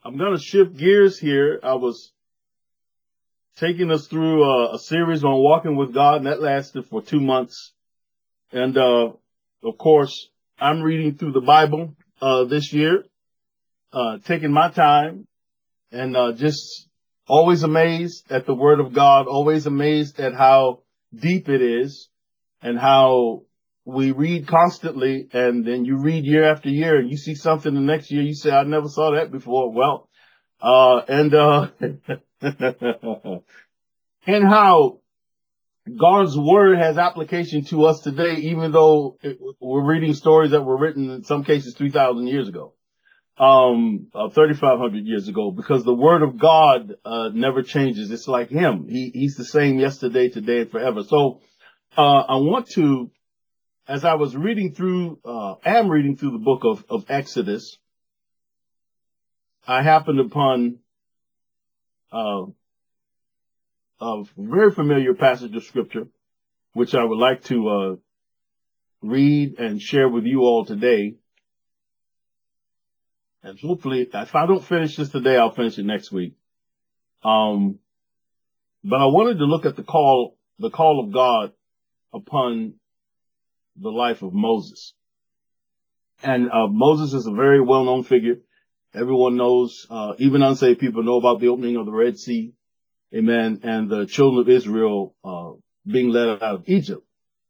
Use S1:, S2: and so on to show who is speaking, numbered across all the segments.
S1: I'm going to shift gears here. I was taking us through a series on walking with God, and that lasted for 2 months. And, of course, I'm reading through the Bible, this year, taking my time and, just always amazed at the Word of God, always amazed at how deep it is and how we read constantly, and then you read year after year and you see something the next year, you say, I never saw that before. Well, and and how God's word has application to us today, even though we're reading stories that were written in some cases 3,000 years ago, 3,500 years ago, because the word of God, never changes. It's like him. He's the same yesterday, today, and forever. So, I want to, as I was reading through, am reading through the book of Exodus, I happened upon, a very familiar passage of scripture, which I would like to, read and share with you all today. And hopefully, if I don't finish this today, I'll finish it next week. But I wanted to look at the call of God upon the life of Moses. And, Moses is a very well-known figure. Everyone knows, even unsaved people know about the opening of the Red Sea. Amen. And the children of Israel, being led out of Egypt.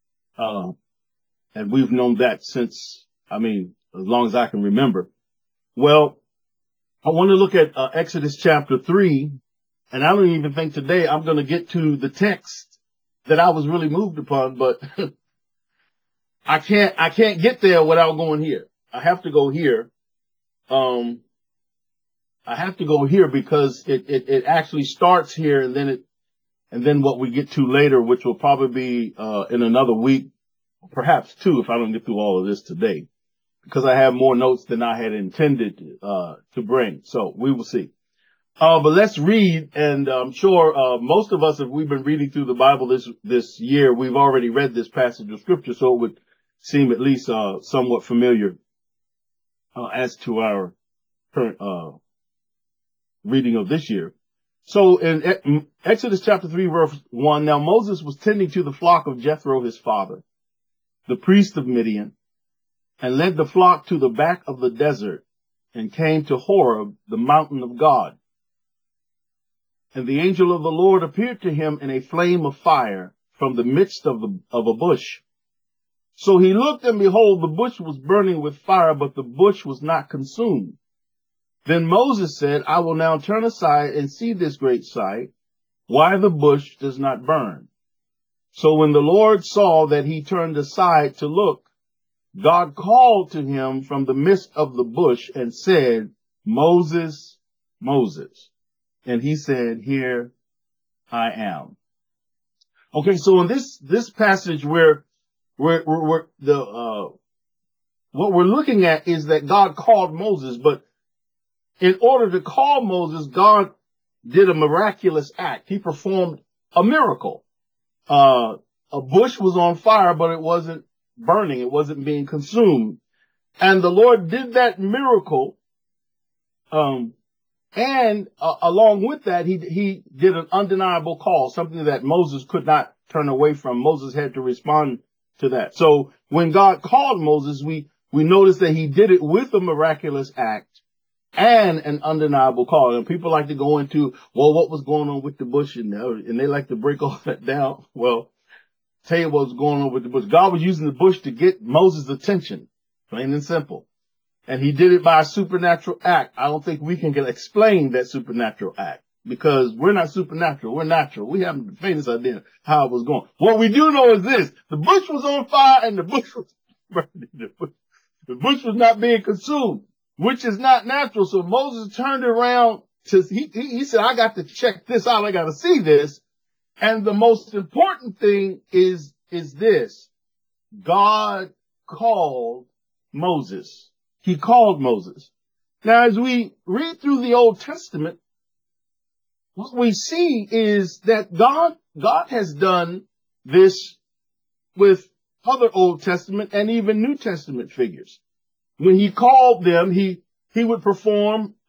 S1: And we've known that since, as long as I can remember. Well, I want to look at Exodus chapter 3, and I don't even think today I'm going to get to the text that I was really moved upon, but I can't get there without going here. I have to go here. I have to go here because it actually starts here, and then what we get to later, which will probably be in another week, perhaps 2 if I don't get through all of this today, because I have more notes than I had intended to bring. So we will see. But let's read, and I'm sure most of us, if we've been reading through the Bible this year, we've already read this passage of scripture, so it would seem at least somewhat familiar as to our current reading of this year. So in Exodus chapter 3, verse 1, now Moses was tending to the flock of Jethro, his father, the priest of Midian, and led the flock to the back of the desert, and came to Horeb, the mountain of God. And the angel of the Lord appeared to him in a flame of fire from the midst of a bush. So he looked, and behold, the bush was burning with fire, but the bush was not consumed. Then Moses said, I will now turn aside and see this great sight, why the bush does not burn. So when the Lord saw that he turned aside to look, God called to him from the midst of the bush and said, Moses, Moses. And he said, here I am. Okay, so in this passage what we're looking at is that God called Moses, but in order to call Moses, God did a miraculous act. He performed a miracle. A bush was on fire, but it wasn't burning. It wasn't being consumed. And the Lord did that miracle. And along with that, he did an undeniable call, something that Moses could not turn away from. Moses had to respond to that. So when God called Moses, we notice that he did it with a miraculous act and an undeniable call. And people like to go into, well, what was going on with the bush? And they like to break all that down. Well, tell you what was going on with the bush. God was using the bush to get Moses' attention, plain and simple. And he did it by a supernatural act. I don't think we can explain that supernatural act, because we're not supernatural. We're natural. We haven't the faintest idea how it was going. What we do know is this: the bush was on fire and the bush was burning. The bush was not being consumed, which is not natural. So Moses turned around he said, I got to check this out. I got to see this. And the most important thing is this: God called Moses. He called Moses. Now, as we read through the Old Testament, what we see is that God has done this with other Old Testament and even New Testament figures. When he called them, he would perform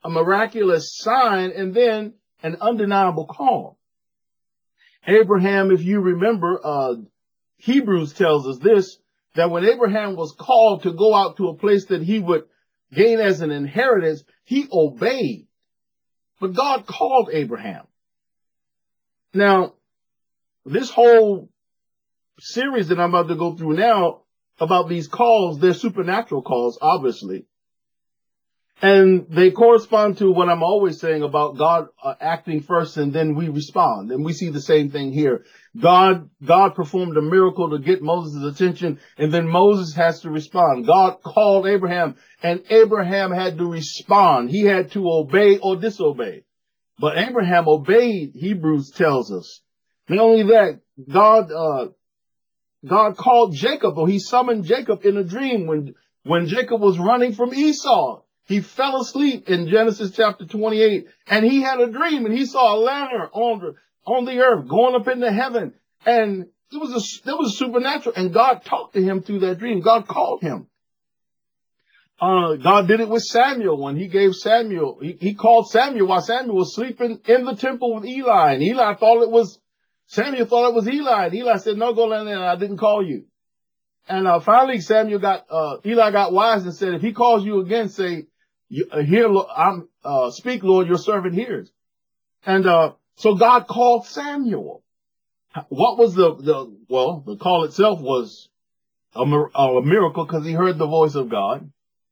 S1: a miraculous sign, and then an undeniable call. Abraham, if you remember, Hebrews tells us this, that when Abraham was called to go out to a place that he would gain as an inheritance, he obeyed. But God called Abraham. Now, this whole series that I'm about to go through now about these calls, they're supernatural calls, obviously. And they correspond to what I'm always saying about God acting first and then we respond. And we see the same thing here. God performed a miracle to get Moses' attention, and then Moses has to respond. God called Abraham, and Abraham had to respond. He had to obey or disobey. But Abraham obeyed, Hebrews tells us. Not only that, God called Jacob, or he summoned Jacob in a dream when Jacob was running from Esau. He fell asleep in Genesis chapter 28, and he had a dream, and he saw a ladder on the earth going up into heaven. And it was supernatural, and God talked to him through that dream. God called him. God did it with Samuel when he gave Samuel, he called Samuel while Samuel was sleeping in the temple with Eli, and Samuel thought it was Eli, and Eli said, no, go down there, I didn't call you. And finally Eli got wise and said, if he calls you again, say, speak, Lord, your servant hears. And so God called Samuel. What was the call itself was a miracle because he heard the voice of God.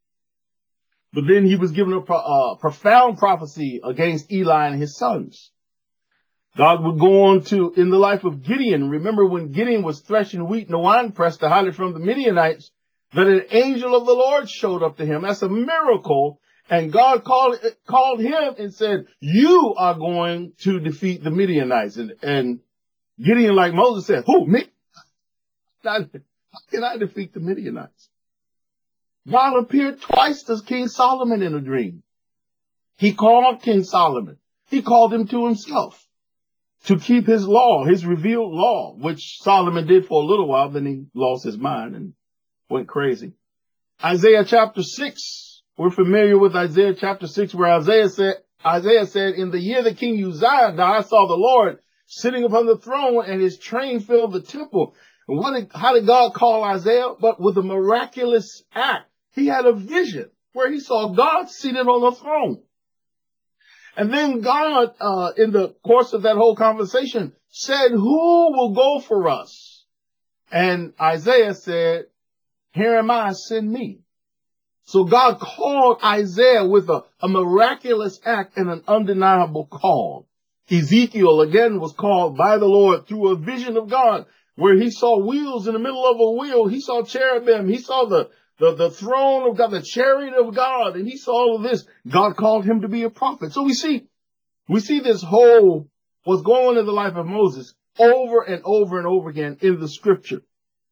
S1: But then he was given a profound prophecy against Eli and his sons. God would go on to, in the life of Gideon, remember when Gideon was threshing wheat in the winepress to hide it from the Midianites, that an angel of the Lord showed up to him. That's a miracle. And God called him and said, you are going to defeat the Midianites. And Gideon, like Moses, said, who, me? How can I defeat the Midianites? God appeared twice to King Solomon in a dream. He called King Solomon. He called him to himself to keep his law, his revealed law, which Solomon did for a little while. Then he lost his mind and went crazy. Isaiah chapter 6. We're familiar with Isaiah chapter 6, where Isaiah said, in the year that King Uzziah died, I saw the Lord sitting upon the throne, and his train filled the temple. And how did God call Isaiah? But with a miraculous act. He had a vision where he saw God seated on the throne. And then God, in the course of that whole conversation, said, who will go for us? And Isaiah said, here am I, send me. So God called Isaiah with a miraculous act and an undeniable call. Ezekiel, again, was called by the Lord through a vision of God, where he saw wheels in the middle of a wheel. He saw cherubim. He saw the throne of God, the chariot of God, and he saw all of this. God called him to be a prophet. So we see this whole, what's going on in the life of Moses over and over and over again in the scripture.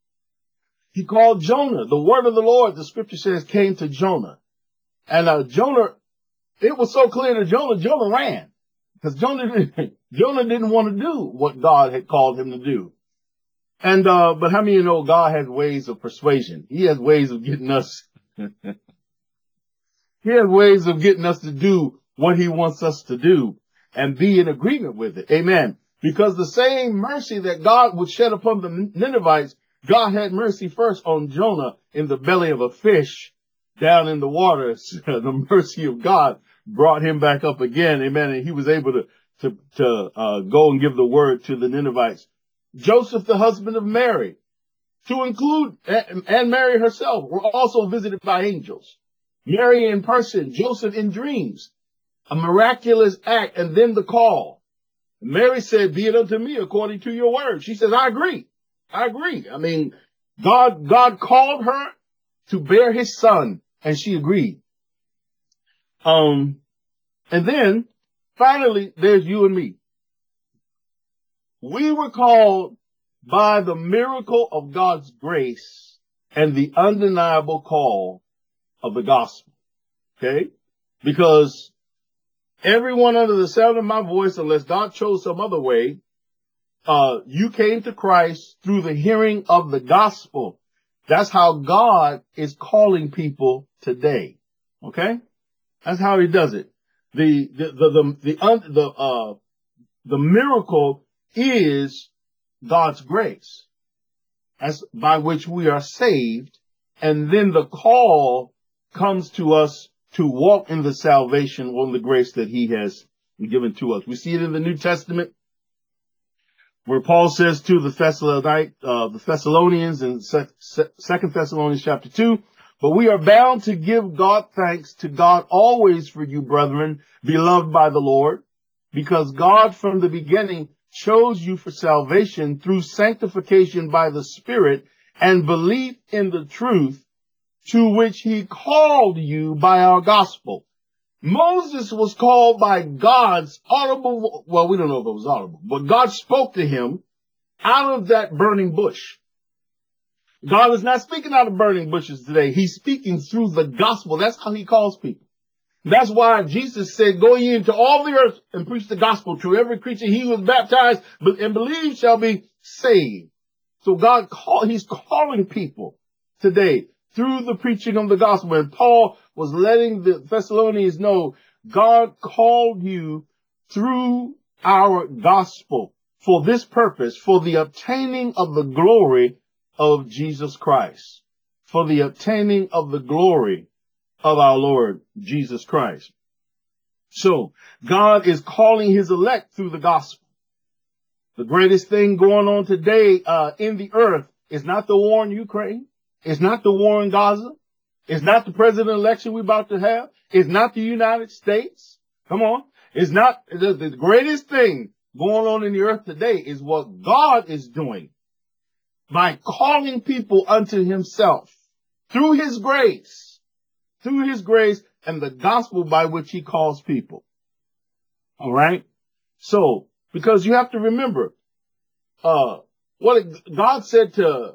S1: He called Jonah. The word of the Lord, the scripture says, came to Jonah. And Jonah, it was so clear to Jonah ran. Because Jonah didn't want to do what God had called him to do. And, but how many of you know God has ways of persuasion? He has ways of getting us, he has ways of getting us to do what he wants us to do and be in agreement with it. Amen. Because the same mercy that God would shed upon the Ninevites, God had mercy first on Jonah in the belly of a fish down in the waters. The mercy of God brought him back up again. Amen. And he was able to go and give the word to the Ninevites. Joseph, the husband of Mary, to include, and Mary herself, were also visited by angels. Mary in person, Joseph in dreams, a miraculous act, and then the call. Mary said, be it unto me according to your word. She says, I agree. I mean, God called her to bear his son, and she agreed. And then finally, there's you and me. We were called by the miracle of God's grace and the undeniable call of the gospel. Okay? Because everyone under the sound of my voice, unless God chose some other way, you came to Christ through the hearing of the gospel. That's how God is calling people today. Okay? That's how he does it. The miracle is God's grace, as by which we are saved, and then the call comes to us to walk in the salvation on the grace that he has given to us. We see it in the New Testament, where Paul says to the Thessalonians in 2 Thessalonians chapter 2, but we are bound to give God thanks to God always for you, brethren, beloved by the Lord, because God from the beginning chose you for salvation through sanctification by the Spirit and belief in the truth to which he called you by our gospel. Moses was called by God's audible, well, we don't know if it was audible, but God spoke to him out of that burning bush. God is not speaking out of burning bushes today. He's speaking through the gospel. That's how he calls people. That's why Jesus said, go ye into all the earth and preach the gospel to every creature. He who is baptized and believes shall be saved. So he's calling people today through the preaching of the gospel. And Paul was letting the Thessalonians know, God called you through our gospel for this purpose, for the obtaining of the glory of Jesus Christ, for the obtaining of the glory of our Lord Jesus Christ. So God is calling his elect through the gospel. The greatest thing going on today in the earth is not the war in Ukraine. It's not the war in Gaza. It's not the president election we're about to have. It's not the United States. Come on. It's not the greatest thing going on in the earth today is what God is doing by calling people unto himself through his grace and the gospel by which he calls people. All right. So, because you have to remember, what God said to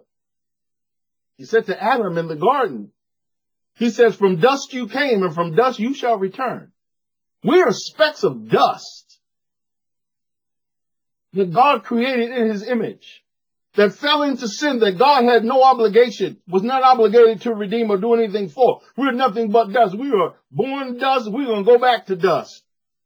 S1: Adam in the garden. He says, from dust you came and from dust you shall return. We are specks of dust that God created in his image, that fell into sin, that God had no obligation, was not obligated to redeem or do anything for. We're nothing but dust. We are born dust. We're going to go back to dust.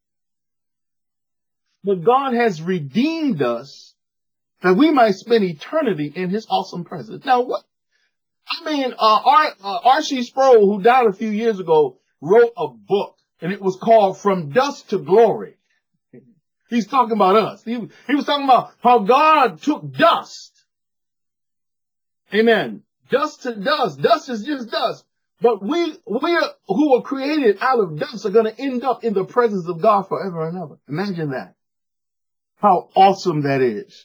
S1: But God has redeemed us that we might spend eternity in his awesome presence. Now, what? I mean, R.C. Sproul, who died a few years ago, wrote a book, and it was called From Dust to Glory. He's talking about us. He was talking about how God took dust. Amen. Dust to dust. Dust is just dust. But we who were created out of dust are going to end up in the presence of God forever and ever. Imagine that. How awesome that is.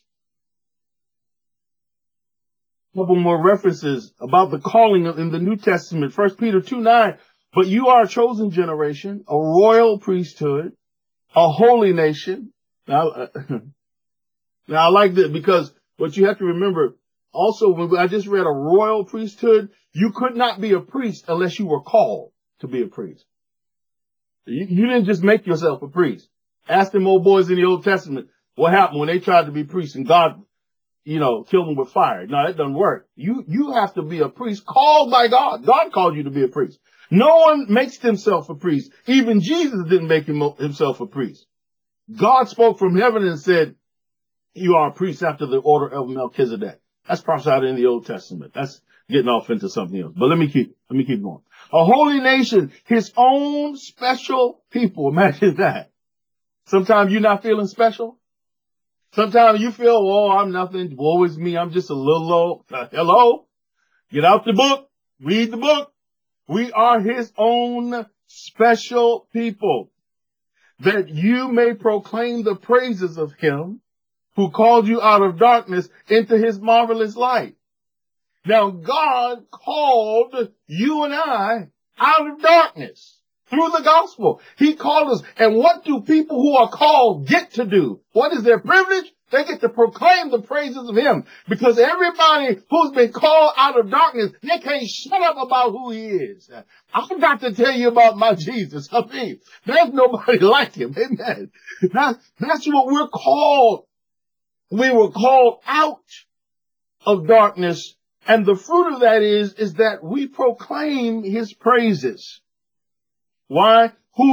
S1: A couple more references about the calling in the New Testament. 1 Peter 2:9. But you are a chosen generation, a royal priesthood, a holy nation. Now I like this because what you have to remember also, when I just read a royal priesthood, you could not be a priest unless you were called to be a priest. You didn't just make yourself a priest. Ask them old boys in the Old Testament what happened when they tried to be priests and God, killed them with fire. No, that doesn't work. You have to be a priest called by God. God called you to be a priest. No one makes himself a priest. Even Jesus didn't make himself a priest. God spoke from heaven and said, you are a priest after the order of Melchizedek. That's prophesied in the Old Testament. That's getting off into something else. But let me keep going. A holy nation, his own special people. Imagine that. Sometimes you're not feeling special. Sometimes you feel, oh, I'm nothing. Woe is me. I'm just a little low. Hello? Get out the book. Read the book. We are his own special people, that you may proclaim the praises of him who called you out of darkness into his marvelous light. Now, God called you and I out of darkness through the gospel. He called us. And what do people who are called get to do? What is their privilege? They get to proclaim the praises of him. Because everybody who's been called out of darkness, they can't shut up about who he is. I've got to tell you about my Jesus. I mean, there's nobody like him. Amen. That's what we're called. We were called out of darkness. And the fruit of that is that we proclaim his praises. Why? Who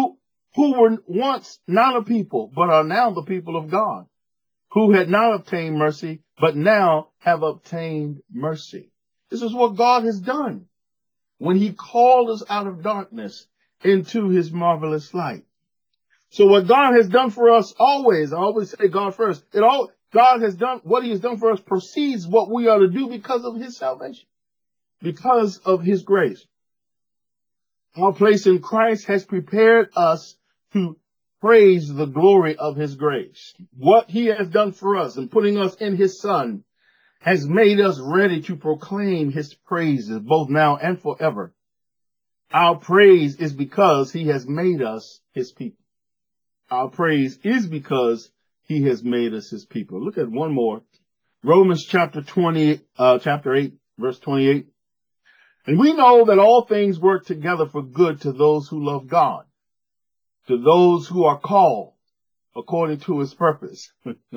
S1: who were once not a people, but are now the people of God, who had not obtained mercy, but now have obtained mercy. This is what God has done when he called us out of darkness into his marvelous light. So what God has done for us always, I always say God first, God has done, what he has done for us precedes what we are to do because of his salvation, because of his grace. Our place in Christ has prepared us to praise the glory of his grace. What he has done for us and putting us in his Son has made us ready to proclaim his praises both now and forever. Our praise is because he has made us his people. Our praise is because he has made us his people. Look at one more. Romans chapter 8, verse 28. And we know that all things work together for good to those who love God, to those who are called according to his purpose.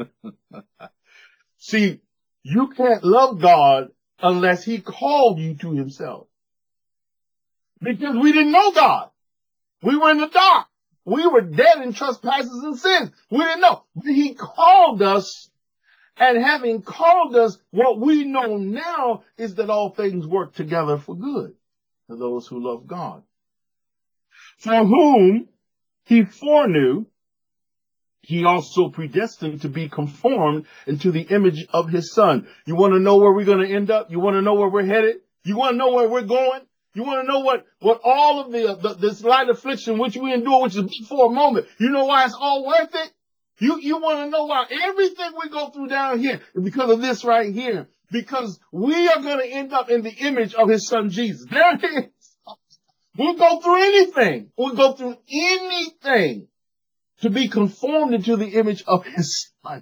S1: See, you can't love God unless he called you to himself. Because we didn't know God. We were in the dark. We were dead in trespasses and sins. We didn't know. But he called us, and having called us, what we know now is that all things work together for good to those who love God, for whom he foreknew, he also predestined to be conformed into the image of his Son. You want to know where we're going to end up? You want to know where we're headed? You want to know where we're going? You want to know what all of this light affliction which we endure, which is for a moment, you know why it's all worth it? You want to know why everything we go through down here is because of this right here. Because we are going to end up in the image of his Son Jesus. There it is. We'll go through anything. We'll go through anything to be conformed into the image of his Son.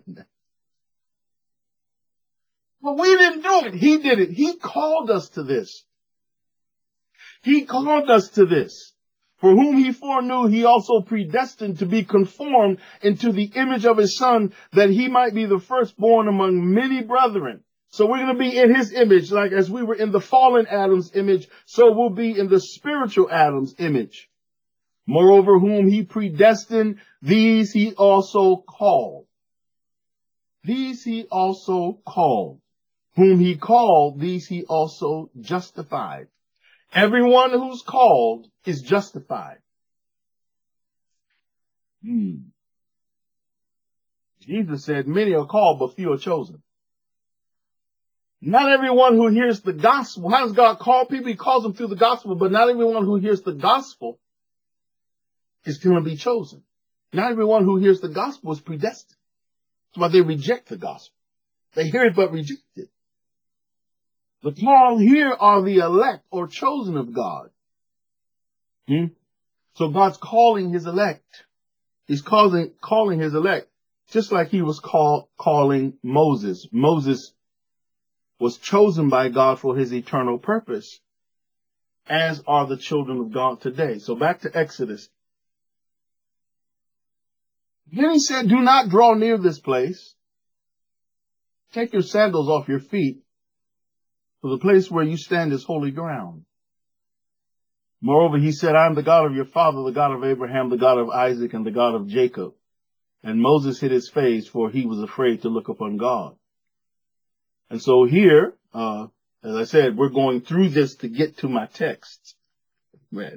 S1: But we didn't do it. He did it. He called us to this. He called us to this. For whom he foreknew, he also predestined to be conformed into the image of his Son, that he might be the firstborn among many brethren. So we're going to be in his image, like as we were in the fallen Adam's image, so we'll be in the spiritual Adam's image. Moreover, whom he predestined, these he also called. These he also called. Whom he called, these he also justified. Everyone who's called is justified. Jesus said, many are called, but few are chosen. Not everyone who hears the gospel. How does God call people? He calls them through the gospel, but not everyone who hears the gospel is going to be chosen. Not everyone who hears the gospel is predestined. That's why they reject the gospel. They hear it but reject it. The called here are the elect or chosen of God. So God's calling his elect. He's calling his elect, just like he was calling Moses. Moses was chosen by God for his eternal purpose, as are the children of God today. So back to Exodus. Then he said, do not draw near this place. Take your sandals off your feet, for the place where you stand is holy ground. Moreover, he said, I am the God of your father, the God of Abraham, the God of Isaac, and the God of Jacob. And Moses hid his face, for he was afraid to look upon God. And so here, as I said, we're going through this to get to my text. Man.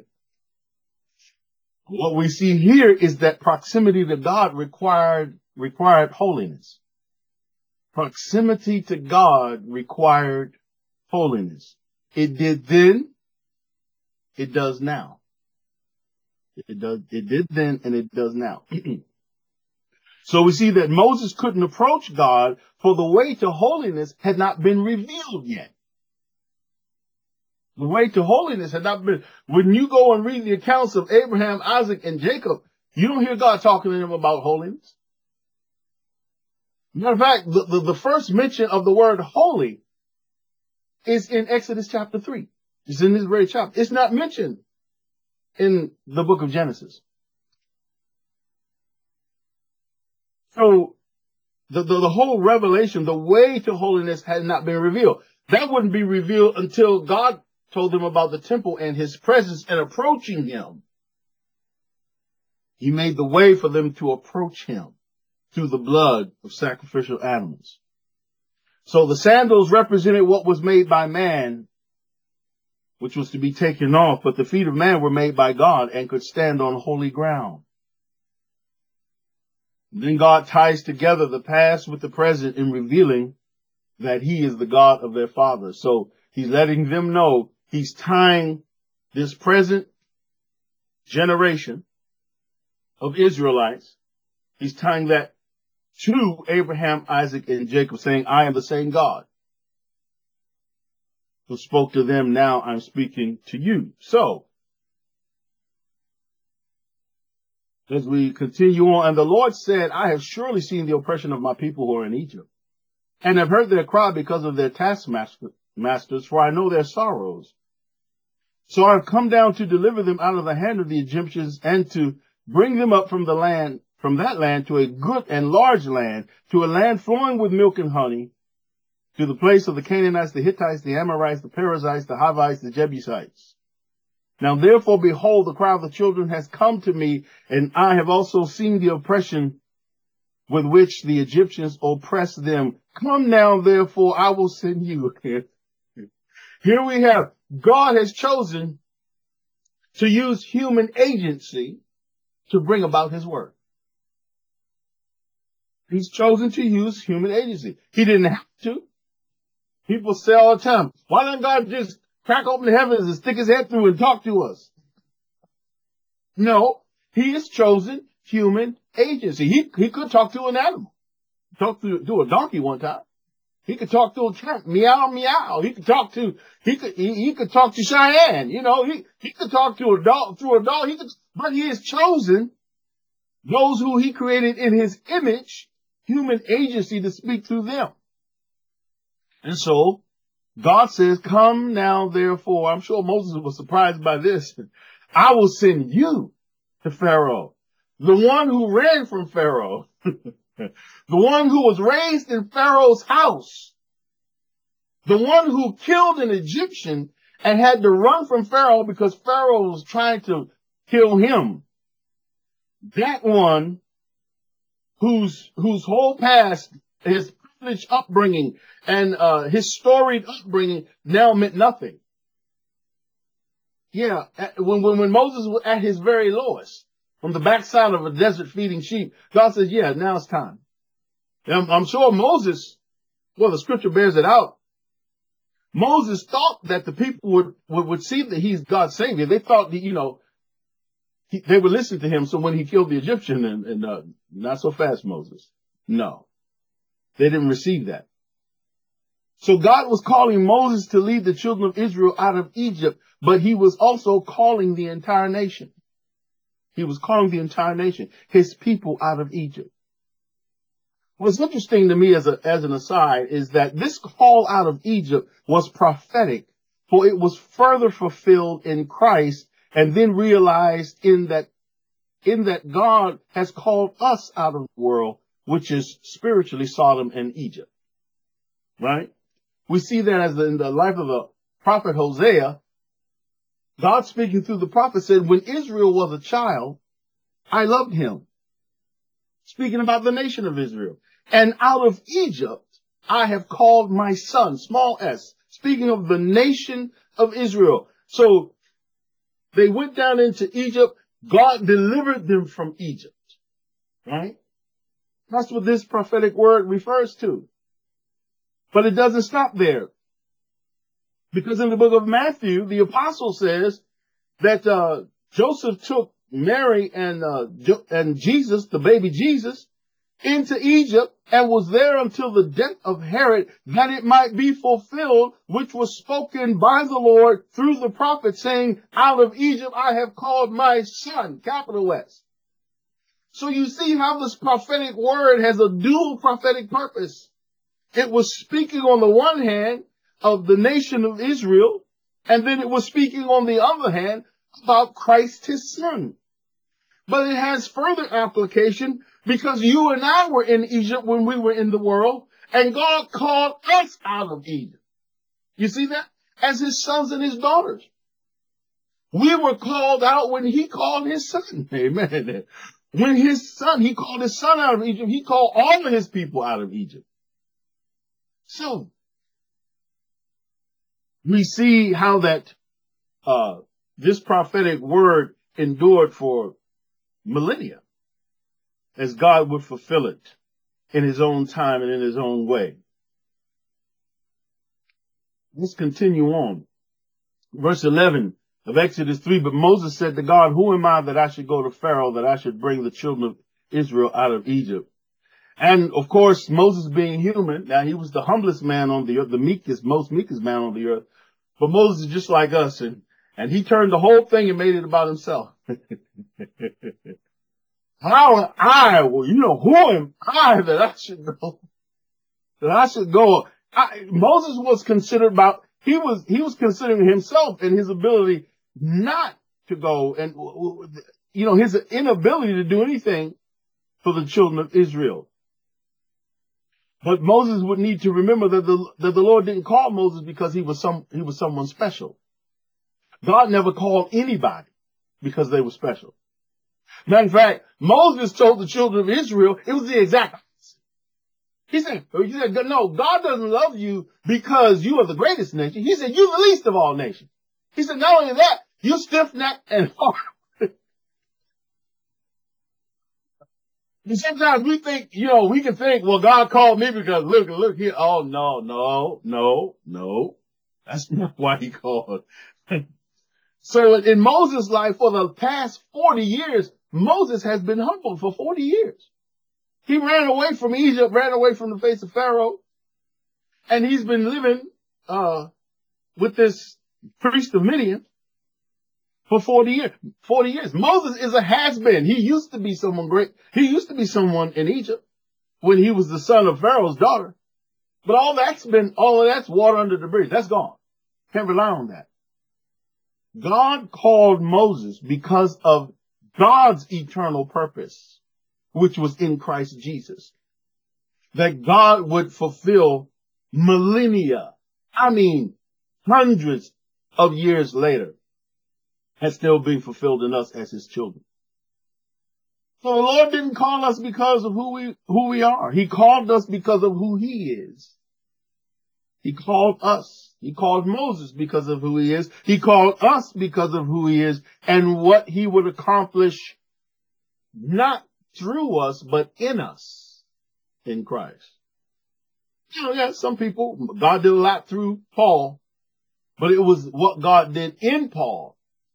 S1: What we see here is that proximity to God required holiness. Proximity to God required holiness. It did then, it does now. It did then, and it does now. So we see that Moses couldn't approach God, for the way to holiness had not been revealed yet. The way to holiness had not been. When you go and read the accounts of Abraham, Isaac, and Jacob, you don't hear God talking to them about holiness. Matter of fact, the first mention of the word holy is in Exodus chapter 3. It's in this very chapter. It's not mentioned in the book of Genesis. So the whole revelation, the way to holiness had not been revealed. That wouldn't be revealed until God told them about the temple and his presence and approaching him. He made the way for them to approach him through the blood of sacrificial animals. So the sandals represented what was made by man, which was to be taken off, but the feet of man were made by God and could stand on holy ground. Then God ties together the past with the present in revealing that he is the God of their fathers. So he's letting them know he's tying this present generation of Israelites. He's tying that to Abraham, Isaac, and Jacob, saying, I am the same God who spoke to them. Now I'm speaking to you. So, as we continue on, and the Lord said, I have surely seen the oppression of my people who are in Egypt, and have heard their cry because of their taskmasters, for I know their sorrows. So I have come down to deliver them out of the hand of the Egyptians, and to bring them up from that land to a good and large land, to a land flowing with milk and honey, to the place of the Canaanites, the Hittites, the Amorites, the Perizzites, the Hivites, the Jebusites. Now therefore, behold, the cry of the children has come to me, and I have also seen the oppression with which the Egyptians oppress them. Come now, therefore, I will send you. Here we have, God has chosen to use human agency to bring about his work. He's chosen to use human agency. He didn't have to. People say all the time, why doesn't God just crack open the heavens and stick his head through and talk to us? No, he has chosen human agency. He could talk to an animal. Talk to a donkey one time. He could talk to a cat, meow, meow. He could talk to Cheyenne. You know, he could talk to a dog, through a dog. But he has chosen those who he created in his image, human agency, to speak through them. And so God says, come now, therefore. I'm sure Moses was surprised by this. I will send you to Pharaoh, the one who ran from Pharaoh, the one who was raised in Pharaoh's house, the one who killed an Egyptian and had to run from Pharaoh because Pharaoh was trying to kill him. That one whose whole past, his privileged upbringing and his storied upbringing now meant nothing. Yeah, when Moses was at his very lowest, on the backside of a desert feeding sheep, God says, yeah, now it's time. And I'm sure Moses, well, the scripture bears it out. Moses thought that the people would see that he's God's savior. They thought that, they would listen to him. So when he killed the Egyptian, and not so fast, Moses. No, they didn't receive that. So God was calling Moses to lead the children of Israel out of Egypt, but he was also calling the entire nation. He was calling the entire nation, his people, out of Egypt. What's interesting to me as an aside is that this call out of Egypt was prophetic, for it was further fulfilled in Christ and then realized in that God has called us out of the world, which is spiritually Sodom and Egypt. Right? We see that as in the life of the prophet Hosea. God speaking through the prophet said, when Israel was a child, I loved him. Speaking about the nation of Israel. And out of Egypt, I have called my son, small s. Speaking of the nation of Israel. So they went down into Egypt. God delivered them from Egypt. Right? That's what this prophetic word refers to. But it doesn't stop there. Because in the book of Matthew, the apostle says that Joseph took Mary and Jesus, the baby Jesus, into Egypt and was there until the death of Herod, that it might be fulfilled, which was spoken by the Lord through the prophet, saying, out of Egypt I have called my son, capital S. So you see how this prophetic word has a dual prophetic purpose. It was speaking on the one hand of the nation of Israel, and then it was speaking on the other hand about Christ, his son. But it has further application because you and I were in Egypt when we were in the world, and God called us out of Egypt. You see that? As his sons and his daughters. We were called out when he called his son. Amen. When he called his son out of Egypt, he called all of his people out of Egypt. So, we see how that, this prophetic word endured for millennia as God would fulfill it in his own time and in his own way. Let's continue on. Verse 11 of Exodus 3, but Moses said to God, who am I that I should go to Pharaoh, that I should bring the children of Israel out of Egypt? And of course, Moses being human, now he was the humblest man on the earth, the most meekest man on the earth. But Moses is just like us, and he turned the whole thing and made it about himself. How am I? Well, who am I that I should go? Moses was considered he was considering himself and his ability not to go, and his inability to do anything for the children of Israel. But Moses would need to remember that the Lord didn't call Moses because he was someone special. God never called anybody because they were special. Matter of fact, Moses told the children of Israel it was the exact opposite. He said, no, God doesn't love you because you are the greatest nation. He said, you're the least of all nations. He said, not only that, you're stiff-necked and hard. And sometimes we think, we can think, well, God called me because look here. Oh, no. That's not why he called. So in Moses' life for the past 40 years, Moses has been humbled for 40 years. He ran away from Egypt, ran away from the face of Pharaoh, and he's been living with this priest of Midian for 40 years. 40 years. Moses is a has-been. He used to be someone great. He used to be someone in Egypt when he was the son of Pharaoh's daughter. But all of that's water under the bridge. That's gone. Can't rely on that. God called Moses because of God's eternal purpose, which was in Christ Jesus. That God would fulfill millennia. Hundreds of years later. Has still been fulfilled in us as his children. So the Lord didn't call us because of who we are. He called us because of who he is. He called us. He called Moses because of who he is. He called us because of who he is and what he would accomplish not through us, but in us in Christ. Some people, God did a lot through Paul, but it was what God did in Paul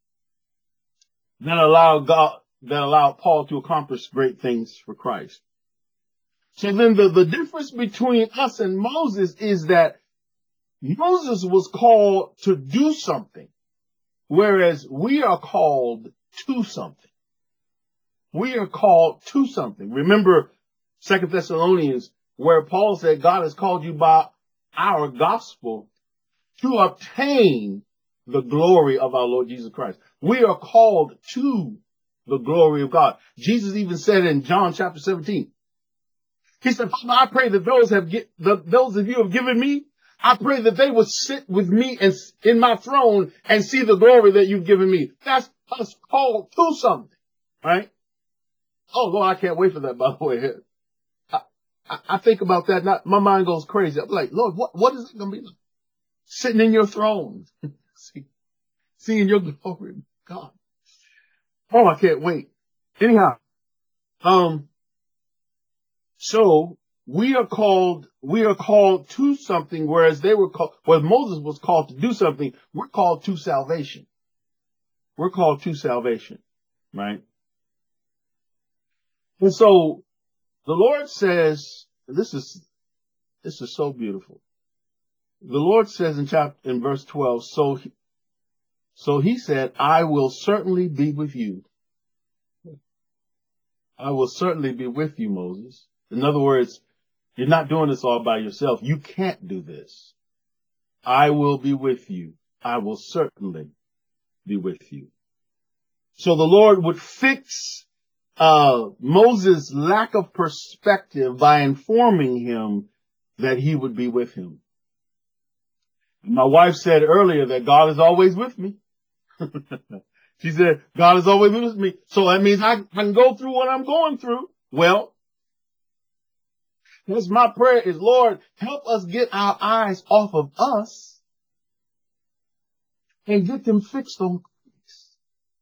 S1: that allowed Paul to accomplish great things for Christ. So then the difference between us and Moses is that Moses was called to do something, whereas we are called to something. We are called to something. Remember 2 Thessalonians, where Paul said, God has called you by our gospel to obtain the glory of our Lord Jesus Christ. We are called to the glory of God. Jesus even said in John chapter 17, he said, Father, I pray that those of you have given me, I pray that they will sit with me in my throne and see the glory that you've given me. That's us called to something, right? Oh, Lord, I can't wait for that, by the way. I think about that. My mind goes crazy. I'm like, Lord, what is it going to be like? Sitting in your throne, seeing your glory, God. Oh, I can't wait. Anyhow, so we are called to something, whereas Moses was called to do something. We're called to salvation. We're called to salvation, right? And so the Lord says, this is so beautiful. The Lord says in verse 12, so he said, I will certainly be with you. I will certainly be with you, Moses. In other words, you're not doing this all by yourself. You can't do this. I will be with you. I will certainly be with you. So the Lord would fix Moses' lack of perspective by informing him that he would be with him. My wife said earlier that God is always with me. She said, God is always with me. So that means I can go through what I'm going through. Well, that's my prayer is, Lord, help us get our eyes off of us and get them fixed on Christ.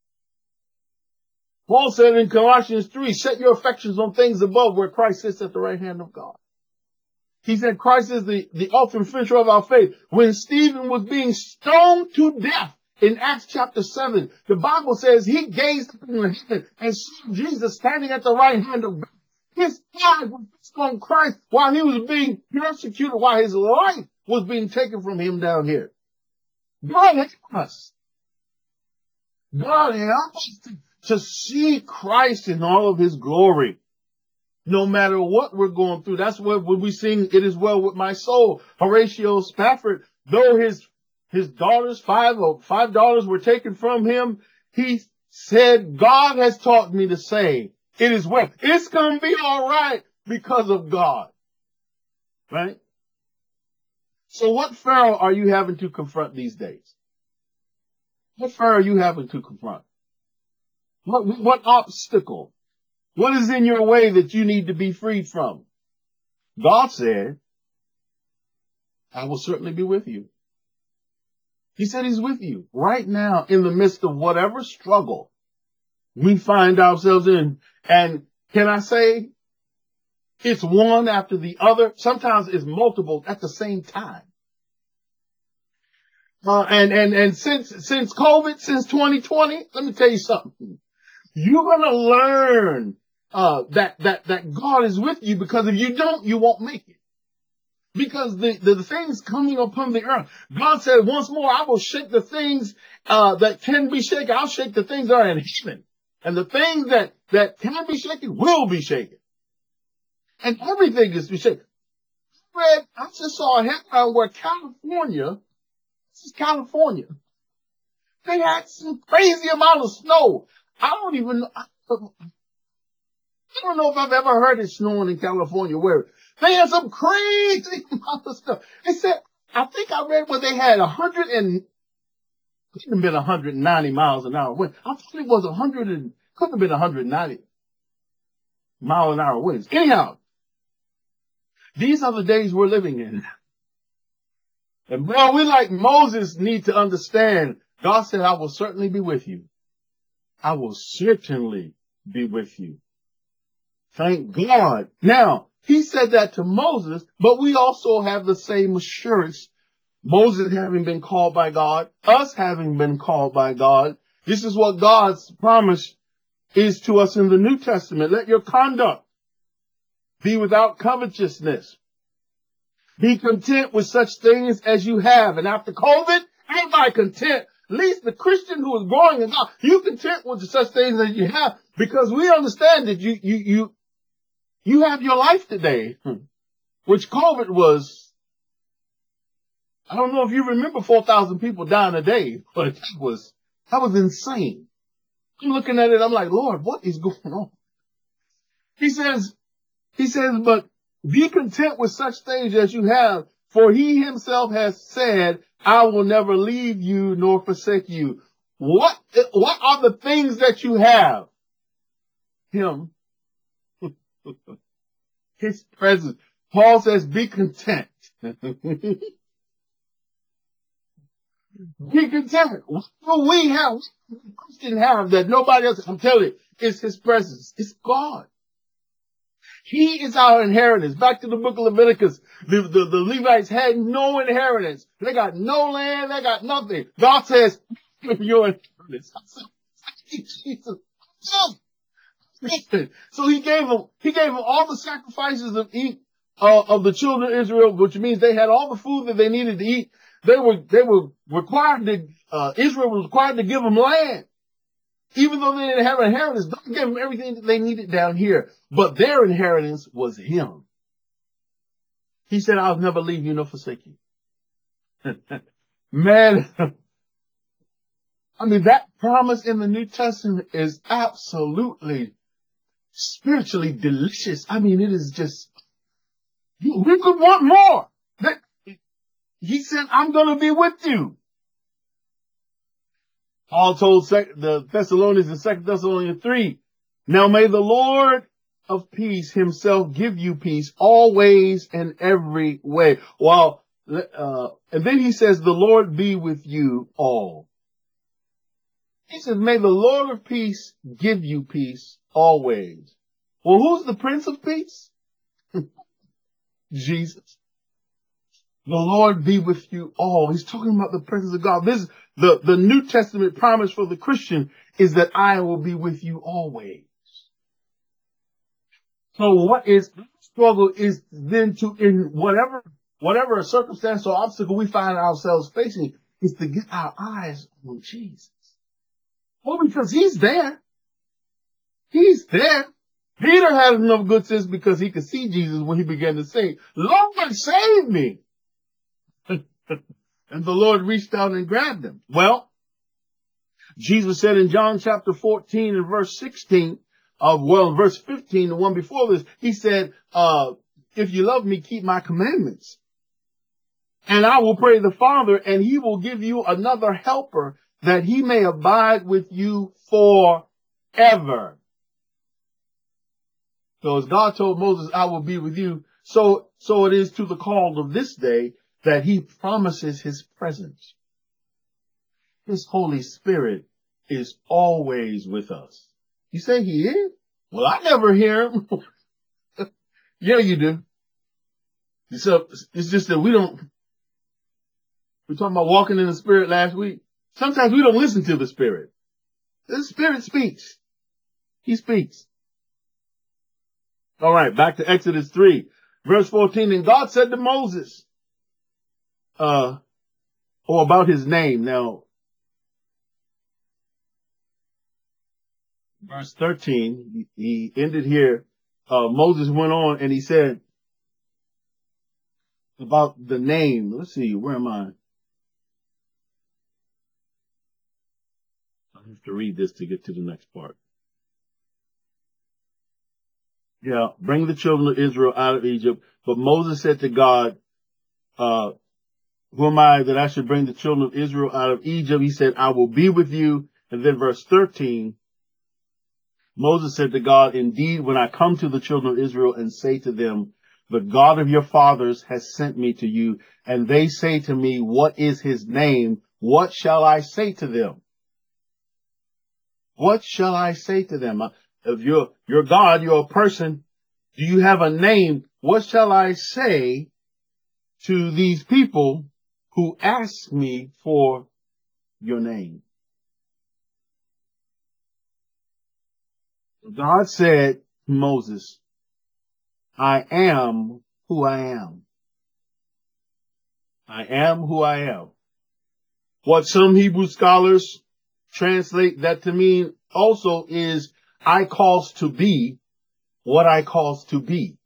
S1: Paul said in Colossians 3, set your affections on things above where Christ sits at the right hand of God. He said Christ is the author and finisher of our faith. When Stephen was being stoned to death in Acts chapter 7, the Bible says he gazed up into heaven and saw Jesus standing at the right hand of God. His eyes were fixed on Christ while he was being persecuted, while his life was being taken from him down here. God help us. God help us to see Christ in all of his glory. No matter what we're going through. That's what when we sing, It Is Well With My Soul. Horatio Spafford, though his daughters, five daughters were taken from him, he said, God has taught me to say, it is well. It's going to be all right because of God. Right? So what Pharaoh are you having to confront these days? What Pharaoh are you having to confront? What obstacle? What is in your way that you need to be freed from? God said, I will certainly be with you. He said he's with you right now in the midst of whatever struggle we find ourselves in. And can I say, it's one after the other. Sometimes it's multiple at the same time. And since COVID, since 2020, let me tell you something. You're going to learn that God is with you, because if you don't, you won't make it. Because the things coming upon the earth, God said once more, I will shake the things that can be shaken. I'll shake the things that are in heaven. And the things that can be shaken will be shaken. And everything is to be shaken. I just saw a headline where California, they had some crazy amount of snow. I don't know if I've ever heard it snowing in California, where they had some crazy amount of snow. They said, I think I read where they had 190 miles an hour wind. I thought it was couldn't have been 190 mile an hour winds. Anyhow, these are the days we're living in. And bro, we like Moses need to understand, God said, I will certainly be with you. I will certainly be with you. Thank God. Now, he said that to Moses, but we also have the same assurance. Moses having been called by God, us having been called by God. This is what God's promise is to us in the New Testament. Let your conduct be without covetousness. Be content with such things as you have. And after COVID, anybody content? At least the Christian who is growing in God, you content with such things as you have, because we understand that you have your life today, which COVID was. I don't know if you remember 4,000 people dying a day, but that was insane. I'm looking at it, I'm like, Lord, what is going on? He says, but be content with such things as you have, for he himself has said, I will never leave you nor forsake you. What are the things that you have? Him. His presence. Paul says, be content. Be content. What do we have? What do Christians have that nobody else? I'm telling you, it's his presence. It's God. He is our inheritance. Back to the book of Leviticus. The Levites had no inheritance. They got no land. They got nothing. God says, your inheritance. I said, Jesus. So he gave them all the sacrifices of the children of Israel, which means they had all the food that they needed to eat. Israel was required to give them land. Even though they didn't have an inheritance, God gave them everything that they needed down here. But their inheritance was him. He said, I'll never leave you nor forsake you. Man, I mean, that promise in the New Testament is absolutely spiritually delicious. I mean, it is just, we could want more. He said, I'm going to be with you. Paul told the Thessalonians in 2 Thessalonians 3, now may the Lord of peace himself give you peace always and every way. Well, and then he says, the Lord be with you all. He says, may the Lord of peace give you peace always. Well, who's the Prince of Peace? Jesus. The Lord be with you all. He's talking about the presence of God. This, the New Testament promise for the Christian is that I will be with you always. So what is the struggle is then to, in whatever circumstance or obstacle we find ourselves facing, is to get our eyes on Jesus. Well, because he's there. He's there. Peter had enough good sense because he could see Jesus when he began to say, Lord, save me. And the Lord reached out and grabbed him. Well, Jesus said in John chapter 14 and verse 16, verse 15, the one before this, he said, if you love me, keep my commandments. And I will pray the Father, and he will give you another helper that he may abide with you forever. So as God told Moses, I will be with you, so it is to the call of this day that he promises his presence. His Holy Spirit is always with us. You say he is? Well, I never hear him. Yeah, you do. So it's just that we were talking about walking in the Spirit last week. Sometimes we don't listen to the Spirit. The Spirit speaks. He speaks. All right, back to Exodus 3, verse 14. And God said to Moses, about his name. Now, verse 13, he ended here. Moses went on and he said about the name. Let's see, where am I? I have to read this to get to the next part. Yeah, bring the children of Israel out of Egypt. But Moses said to God, who am I that I should bring the children of Israel out of Egypt? He said, I will be with you. And then verse 13, Moses said to God, indeed, when I come to the children of Israel and say to them, the God of your fathers has sent me to you, and they say to me, what is his name? What shall I say to them? What shall I say to them? If you're God, you're a person. Do you have a name? What shall I say to these people who ask me for your name? God said to Moses, I am who I am. I am who I am. What some Hebrew scholars translate that to mean also is I cause to be what I cause to be.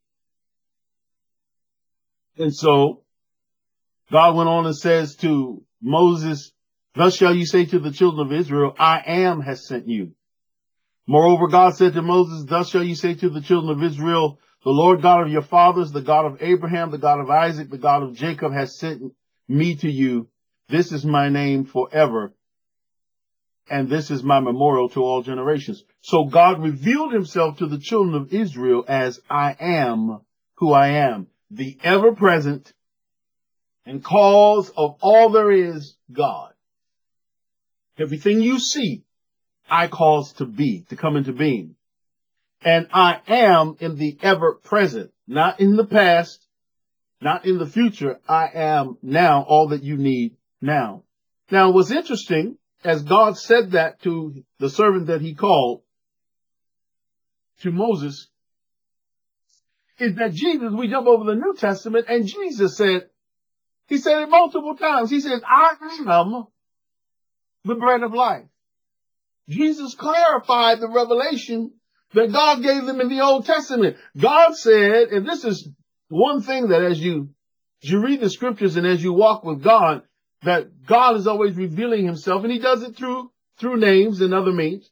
S1: And so God went on and says to Moses, thus shall you say to the children of Israel, I am has sent you. Moreover, God said to Moses, thus shall you say to the children of Israel, the Lord God of your fathers, the God of Abraham, the God of Isaac, the God of Jacob has sent me to you. This is my name forever, and this is my memorial to all generations. So God revealed himself to the children of Israel as I am who I am, the ever-present and cause of all there is God. Everything you see, I cause to be, to come into being. And I am in the ever present, not in the past, not in the future. I am now all that you need now. Now, what's interesting, as God said that to the servant that he called, to Moses, is that Jesus, we jump over the New Testament, and Jesus said, he said it multiple times. He says, I am the bread of life. Jesus clarified the revelation that God gave them in the Old Testament. God said, and this is one thing that as you read the scriptures and as you walk with God, that God is always revealing himself, and he does it through names and other means.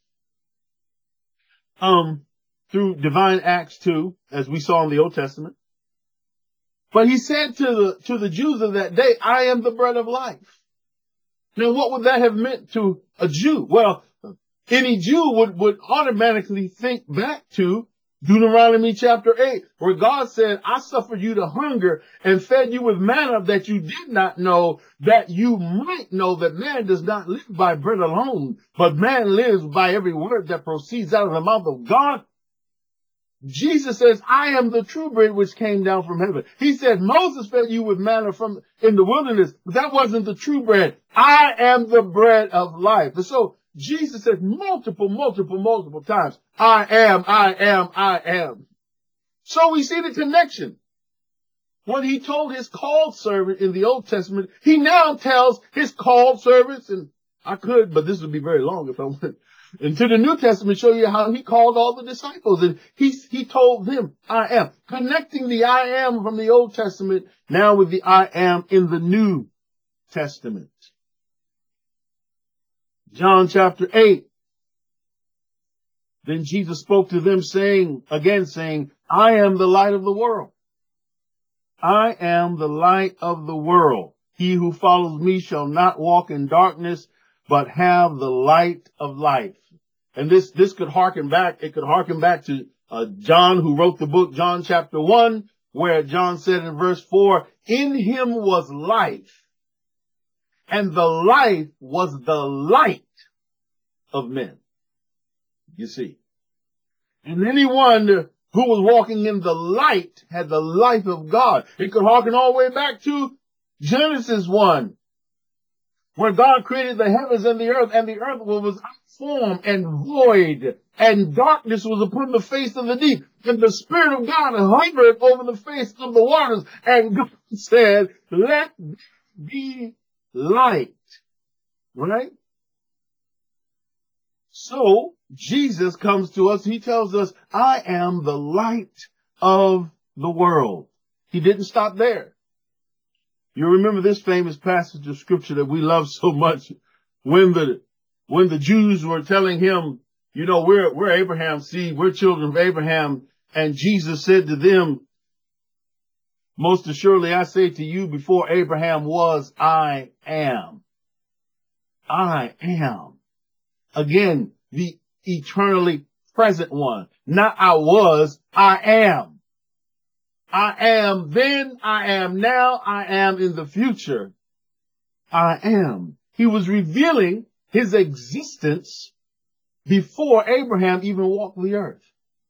S1: Through divine acts too, as we saw in the Old Testament. But he said to the Jews of that day, I am the bread of life. Now, what would that have meant to a Jew? Well, any Jew would automatically think back to Deuteronomy chapter 8, where God said, I suffered you to hunger and fed you with manna that you did not know, that you might know that man does not live by bread alone, but man lives by every word that proceeds out of the mouth of God. Jesus says, I am the true bread which came down from heaven. He said, Moses fed you with manna in the wilderness, but that wasn't the true bread. I am the bread of life. And so Jesus said multiple times, I am. So we see the connection. When he told his called servant in the Old Testament, he now tells his called servants, and I could, but this would be very long if I went into the New Testament, show you how he called all the disciples, and he told them, I am. Connecting the I am from the Old Testament now with the I am in the New Testament. John chapter 8. Then Jesus spoke to them saying, I am the light of the world. I am the light of the world. He who follows me shall not walk in darkness, but have the light of life. And this could harken back. It could harken back to John, who wrote the book, John chapter 1, where John said in verse 4, in him was life, and the life was the light of men. You see. And anyone who was walking in the light had the life of God. It could harken all the way back to Genesis 1, where God created the heavens and the earth was form and void, and darkness was upon the face of the deep, and the Spirit of God hovered over the face of the waters, and God said, let there be light. Right? So, Jesus comes to us, he tells us, I am the light of the world. He didn't stop there. You remember this famous passage of scripture that we love so much, when the Jews were telling him, you know, we're Abraham's seed, we're children of Abraham, and Jesus said to them, most assuredly I say to you, before Abraham was, I am. I am. Again, the eternally present one. Not I was, I am. I am then, I am now, I am in the future. I am. He was revealing his existence before Abraham even walked the earth.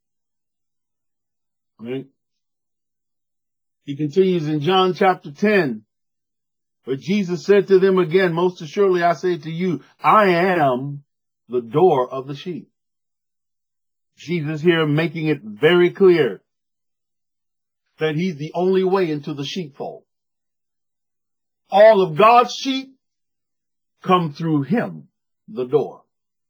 S1: Right? He continues in John chapter 10, where Jesus said to them again, most assuredly I say to you, I am the door of the sheep. Jesus here making it very clear that he's the only way into the sheepfold. All of God's sheep come through him, the door.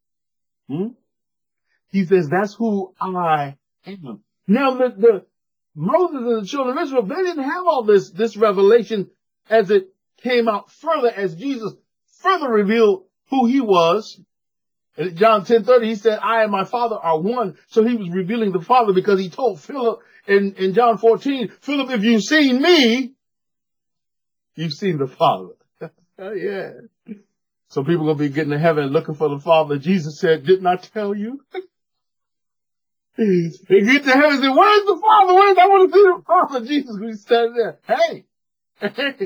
S1: He says, that's who I am. Now, the Moses and the children of Israel, they didn't have all this revelation as it came out further, as Jesus further revealed who he was. In John 10:30, he said, I and my Father are one. So he was revealing the Father, because he told Philip in John 14, Philip, if you've seen me, you've seen the Father. Oh, yeah. So people are going to be getting to heaven looking for the Father. Jesus said, didn't I tell you? They get to heaven and say, where's the Father? I want to see the Father. Jesus will be standing there. Hey.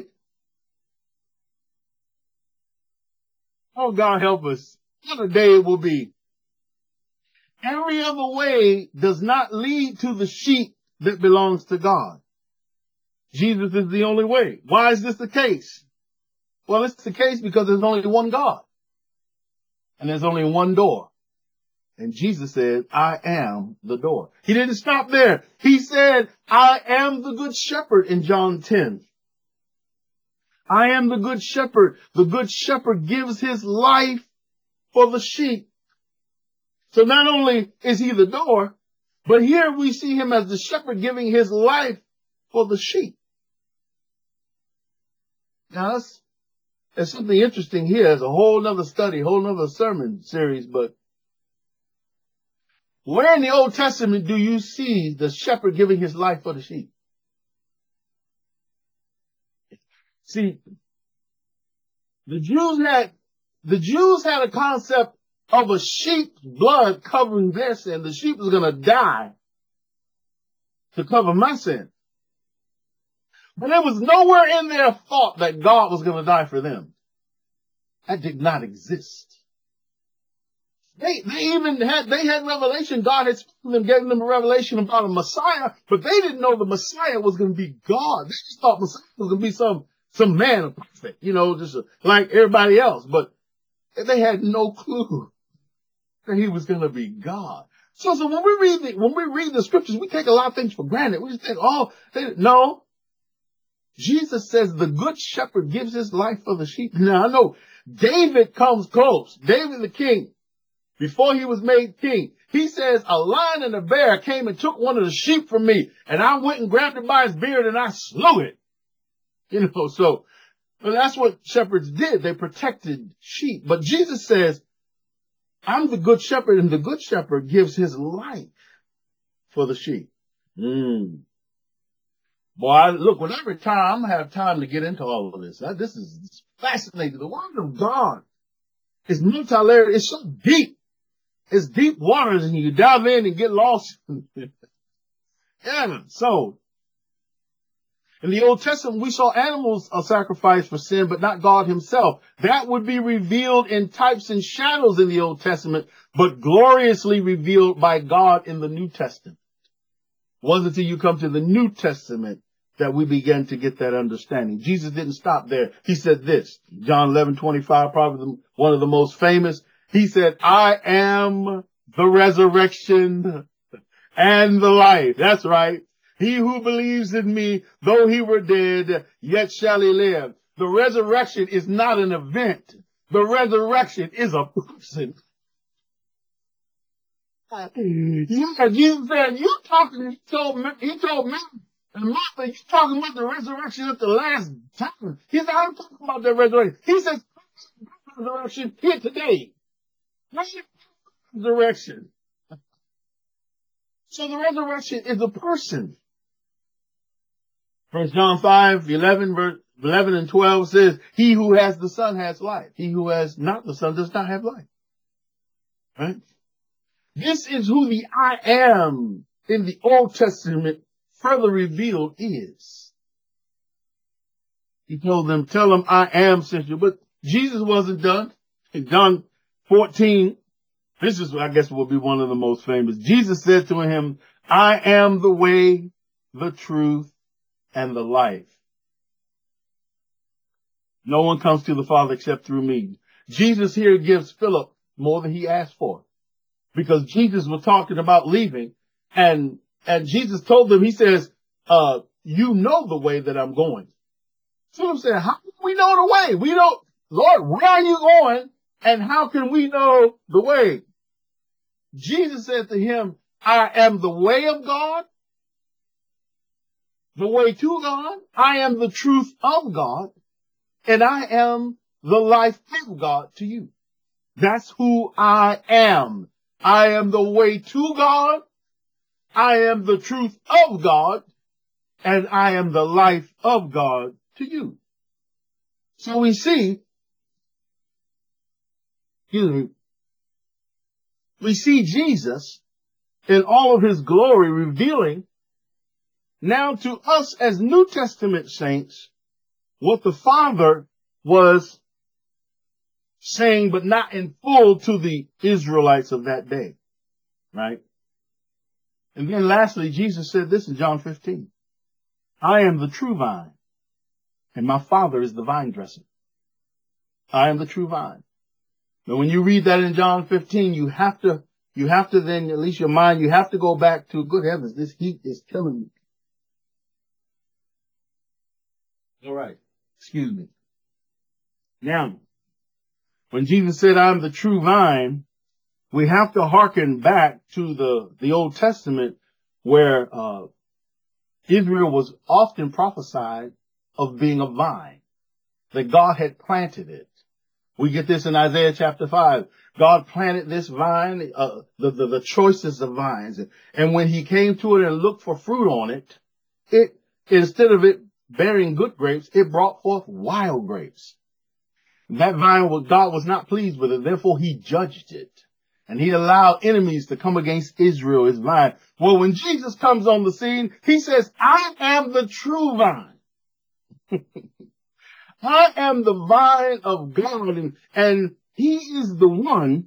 S1: Oh, God help us. What a day it will be. Every other way does not lead to the sheep that belongs to God. Jesus is the only way. Why is this the case? Well, it's the case because there's only one God. And there's only one door. And Jesus said, I am the door. He didn't stop there. He said, I am the good shepherd in John 10. I am the good shepherd. The good shepherd gives his life for the sheep. So not only is he the door, but here we see him as the shepherd giving his life for the sheep. Now, there's something interesting here. It's a whole nother study, whole nother sermon series, but where in the Old Testament do you see the shepherd giving his life for the sheep? See, The Jews had a concept of a sheep's blood covering their sin. The sheep was going to die to cover my sin. But it was nowhere in their thought that God was going to die for them. That did not exist. They had revelation. God had spoken to them, gave them a revelation about a Messiah, but they didn't know the Messiah was going to be God. They just thought Messiah was going to be some man, a prophet, just like everybody else. But they had no clue that he was going to be God. So when we read the scriptures, we take a lot of things for granted. We just think, no. Jesus says the good shepherd gives his life for the sheep. Now I know David comes close. David the king, before he was made king, he says a lion and a bear came and took one of the sheep from me, and I went and grabbed it by his beard and I slew it. So that's what shepherds did. They protected sheep. But Jesus says, I'm the good shepherd, and the good shepherd gives his life for the sheep. Boy, look, when I retire, I'm going to have time to get into all of this. This is fascinating. The Word of God is multi-layered. It's so deep. It's deep waters, and you dive in and get lost. Yeah, so in the Old Testament, we saw animals are sacrificed for sin, but not God himself. That would be revealed in types and shadows in the Old Testament, but gloriously revealed by God in the New Testament. It wasn't until you come to the New Testament that we begin to get that understanding. Jesus didn't stop there. He said this, John 11:25, probably one of the most famous. He said, I am the resurrection and the life. That's right. He who believes in me, though he were dead, yet shall he live. The resurrection is not an event. The resurrection is a person. Yeah, Jesus said, he told me, and Martha, you talking about the resurrection at the last time. He said, I'm talking about the resurrection. He says, resurrection here today. Resurrection. So the resurrection is a person. 1 John 5:11, verse 11 and 12 says, he who has the Son has life. He who has not the Son does not have life. Right? This is who the I am in the Old Testament further revealed is. He told them, tell them I am sent you. But Jesus wasn't done. In John 14, this is, I guess, will be one of the most famous. Jesus said to him, I am the way, the truth, and the life. No one comes to the Father except through me. Jesus here gives Philip more than he asked for, because Jesus was talking about leaving, and Jesus told them, he says, you know the way that I'm going. Philip said, how do we know the way? We don't, Lord, where are you going? And how can we know the way? Jesus said to him, I am the way of God, the way to God. I am the truth of God, and I am the life of God to you. That's who I am. I am the way to God. I am the truth of God, and I am the life of God to you. So we see, we see Jesus in all of his glory revealing now to us as New Testament saints what the Father was saying, but not in full to the Israelites of that day. Right? And then lastly, Jesus said this in John 15. I am the true vine, and my Father is the vine dresser. I am the true vine. Now, when you read that in John 15, you have to then, at least your mind, you have to go back to, good heavens, this heat is killing me. All right. Excuse me. Now, when Jesus said, I'm the true vine, we have to hearken back to the Old Testament, where Israel was often prophesied of being a vine, that God had planted it. We get this in Isaiah chapter 5. God planted this vine, the choicest of vines. And when he came to it and looked for fruit on it, instead of it bearing good grapes, it brought forth wild grapes. That vine, God was not pleased with it. Therefore, he judged it. And he allowed enemies to come against Israel, his vine. Well, when Jesus comes on the scene, he says, I am the true vine. I am the vine of God. And he is the one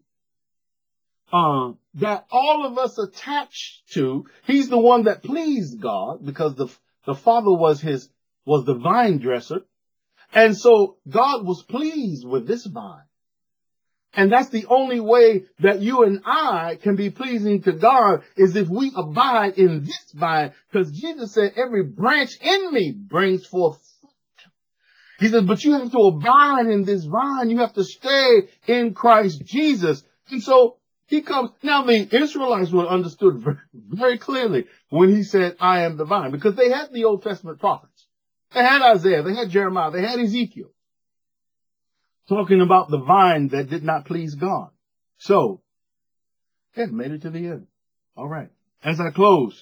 S1: that all of us attached to. He's the one that pleased God because the Father was the vine dresser. And so God was pleased with this vine. And that's the only way that you and I can be pleasing to God is if we abide in this vine. Because Jesus said, every branch in me brings forth fruit. He says, but you have to abide in this vine. You have to stay in Christ Jesus. And so he comes. Now, the Israelites were understood very, very clearly when he said, I am the vine, because they had the Old Testament prophets. They had Isaiah, they had Jeremiah, they had Ezekiel, talking about the vine that did not please God. So, yeah, made it to the end. All right. As I close,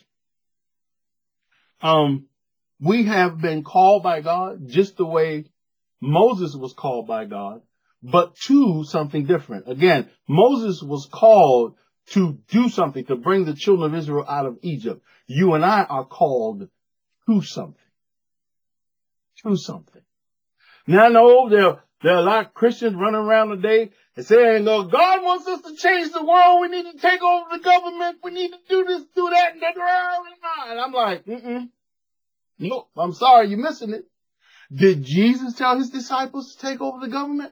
S1: we have been called by God just the way Moses was called by God, but to something different. Again, Moses was called to do something, to bring the children of Israel out of Egypt. You and I are called to something. To something. Now, I know there are a lot of Christians running around today and saying, no, God wants us to change the world. We need to take over the government. We need to do this, do that, and that. And I'm like, nope, I'm sorry, you're missing it. Did Jesus tell his disciples to take over the government?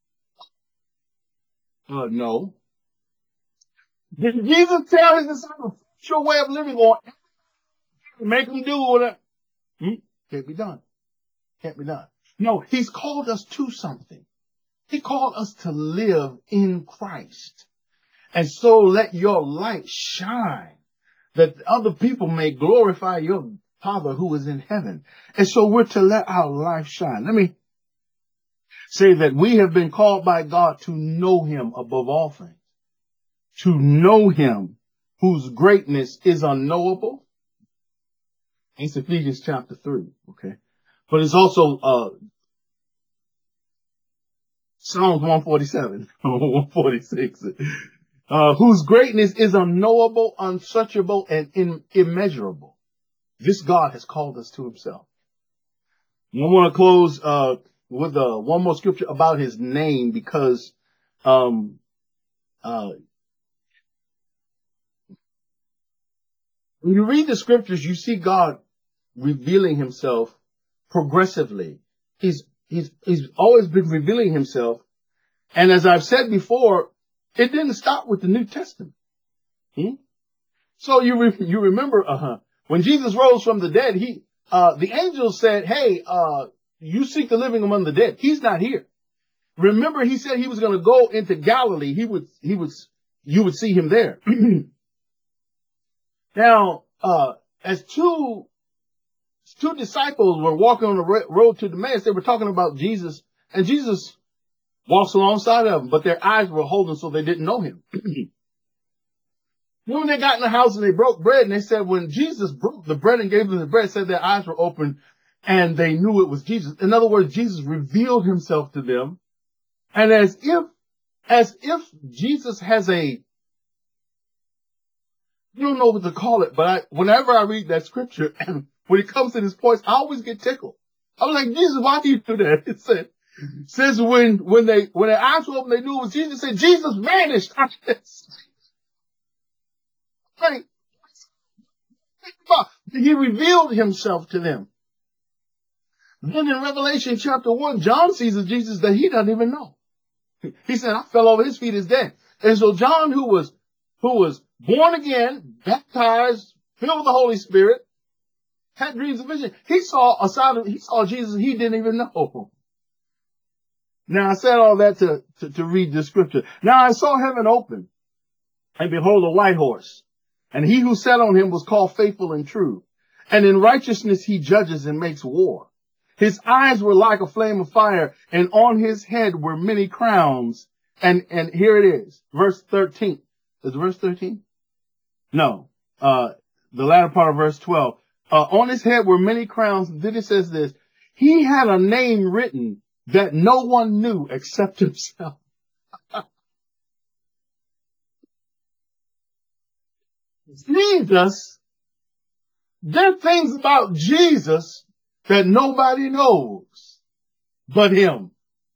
S1: No. Did Jesus tell his disciples, your way of living or make them do whatever? Can't be done. Can't be done. No, he's called us to something. He called us to live in Christ. And so let your light shine that other people may glorify your Father who is in heaven. And so we're to let our life shine. Let me say that we have been called by God to know him above all things. To know him whose greatness is unknowable. It's Ephesians chapter 3, okay? But it's also Psalms 147, 146, whose greatness is unknowable, unsearchable, and immeasurable. This God has called us to himself. And I want to close with one more scripture about his name, because when you read the scriptures, you see God revealing himself progressively. He's always been revealing himself. And as I've said before, it didn't stop with the New Testament. So you remember, when Jesus rose from the dead, the angel said, hey, you seek the living among the dead. He's not here. Remember, he said he was going to go into Galilee. You would see him there. Now, as two disciples were walking on the road to Emmaus, they were talking about Jesus, and Jesus walks alongside of them, but their eyes were holding, so they didn't know him. When they got in the house and they broke bread, and they said when Jesus broke the bread and gave them the bread, said their eyes were open and they knew it was Jesus. In other words, Jesus revealed himself to them. And as if Jesus has you don't know what to call it, but whenever I read that scripture, and when it comes to this point, I always get tickled. I was like, Jesus, why do you do that? It says when their eyes were open, they knew it was Jesus. It said, Jesus vanished. Like, he revealed himself to them. Then in Revelation chapter 1, John sees a Jesus that he doesn't even know. He said, I fell over his feet as dead. And so John, who was born again, baptized, filled with the Holy Spirit, had dreams and visions. He saw Jesus he didn't even know. Now I said all that to read the scripture. Now I saw heaven open, and behold, a white horse. And he who sat on him was called Faithful and True. And in righteousness he judges and makes war. His eyes were like a flame of fire, and on his head were many crowns. And here it is, verse 13. Is it verse 13? No. The latter part of verse 12. On his head were many crowns. Then it says this, he had a name written that no one knew except himself. Jesus, there are things about Jesus that nobody knows but him.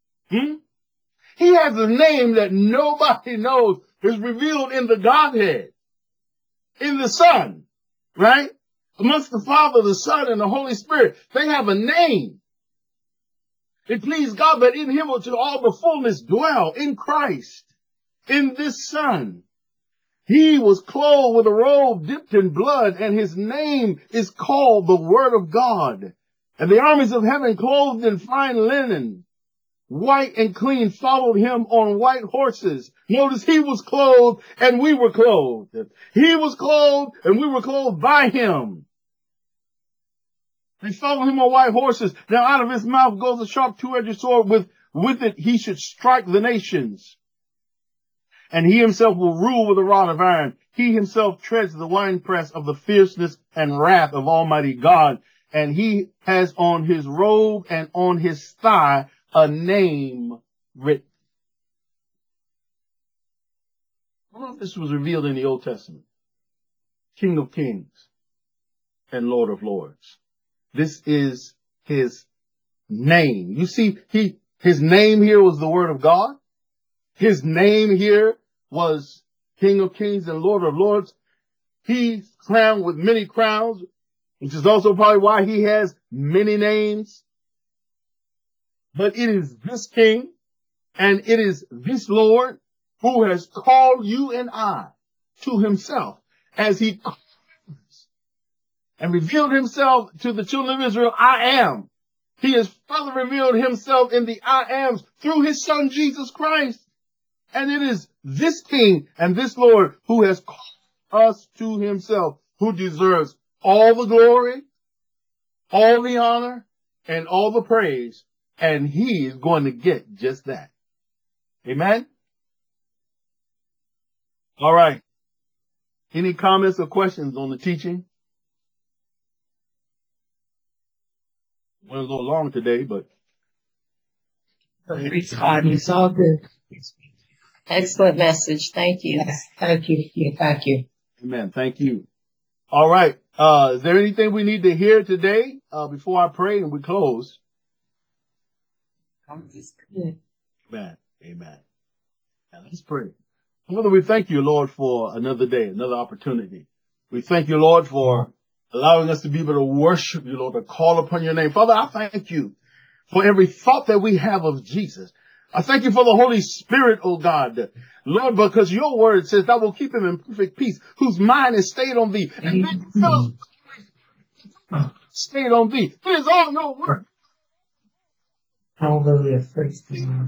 S1: He has a name that nobody knows. It's revealed in the Godhead, in the Son, right? Amongst the Father, the Son, and the Holy Spirit. They have a name. It pleased God that in him should all the fullness dwell, in Christ, in this Son. He was clothed with a robe dipped in blood, and his name is called the Word of God. And the armies of heaven, clothed in fine linen, white and clean, followed him on white horses. Notice he was clothed and we were clothed. He was clothed and we were clothed by him. They followed him on white horses. Now out of his mouth goes a sharp two-edged sword. With it he should strike the nations. And he himself will rule with a rod of iron. He himself treads the winepress of the fierceness and wrath of Almighty God. And he has on his robe and on his thigh a name written. I don't know if this was revealed in the Old Testament. King of Kings and Lord of Lords. This is his name. You see, his name here was the Word of God. His name here was King of Kings and Lord of Lords. He's crowned with many crowns, which is also probably why he has many names. But it is this King and it is this Lord who has called you and I to himself as he calls and revealed himself to the children of Israel. I am. He has further revealed himself in the I ams through his Son, Jesus Christ. And it is this King and this Lord who has called us to himself, who deserves all the glory, all the honor, and all the praise. And he is going to get just that. Amen? All right. Any comments or questions on the teaching? Went a little long today, but
S2: it's all good.
S3: Excellent message. Thank you.
S2: Yes, thank you. Thank you.
S1: Amen. Thank you. All right. Is there anything we need to hear today before I pray and we close? Amen. Amen. Now let's pray. Father, we thank you, Lord, for another day, another opportunity. We thank you, Lord, for allowing us to be able to worship you, Lord, to call upon your name. Father, I thank you for every thought that we have of Jesus. I thank you for the Holy Spirit, oh God. Lord, because your word says that will keep him in perfect peace, whose mind is stayed on thee. And then fill us stayed on thee. It is all your work.
S2: Hallelujah. Praise the Lord.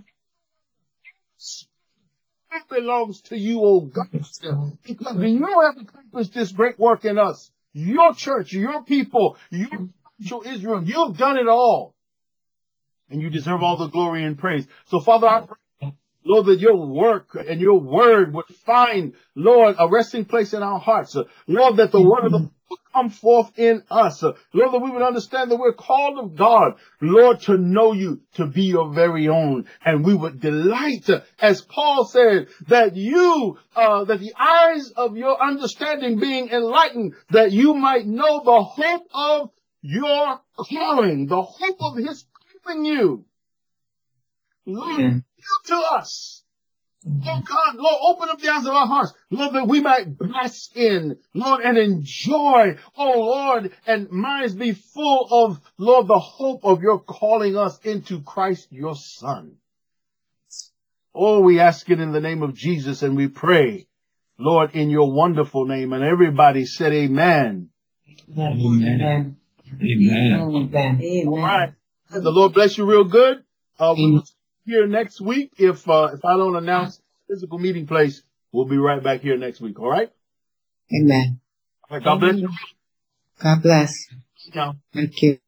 S1: It belongs to you, oh God. Because you have accomplished this great work in us. Your church, your people, your Israel, you've done it all. And you deserve all the glory and praise. So, Father, I pray, Lord, that your work and your word would find, Lord, a resting place in our hearts. Lord, that the word of the Lord would come forth in us. Lord, that we would understand that we're called of God, Lord, to know you, to be your very own. And we would delight, as Paul said, that you, that the eyes of your understanding being enlightened, that you might know the hope of your calling, the hope of his you, Lord, you to us. Oh God, Lord, open up the eyes of our hearts, Lord, that we might bask in, Lord, and enjoy, oh Lord, and minds be full of, Lord, the hope of your calling us into Christ, your Son. Oh, we ask it in the name of Jesus and we pray, Lord, in your wonderful name. And everybody said amen.
S2: Amen. Amen.
S3: Amen.
S1: All right. The Lord bless you real good. We'll see you here next week. If I don't announce physical meeting place, we'll be right back here next week. All right?
S2: Amen.
S1: All right, God bless you.
S2: God bless.
S1: Yeah.
S2: Thank you.